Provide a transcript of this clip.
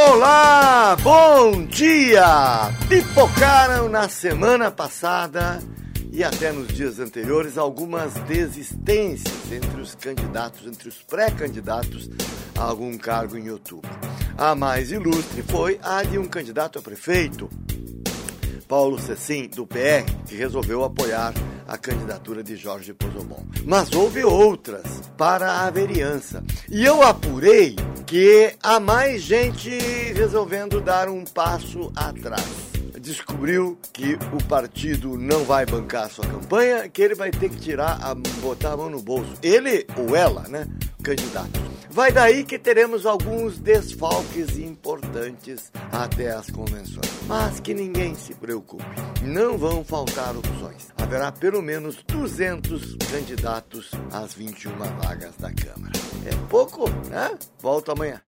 Olá, bom dia! Pipocaram na semana passada e até nos dias anteriores algumas desistências entre os candidatos, entre os pré-candidatos a algum cargo em outubro. A mais ilustre foi a de um candidato a prefeito, Paulo Cecim, do PR, que resolveu apoiar a candidatura de Jorge Pozzobon. Mas houve outras para a vereança. E eu apurei que há mais gente resolvendo dar um passo atrás. Descobriu que o partido não vai bancar a sua campanha, que ele vai ter que botar a mão no bolso. Ele ou ela, né? Candidato. Vai daí que teremos alguns desfalques importantes até as convenções. Mas que ninguém se preocupe, não vão faltar opções. Haverá pelo menos 200 candidatos às 21 vagas da Câmara. É pouco, né? Volto amanhã.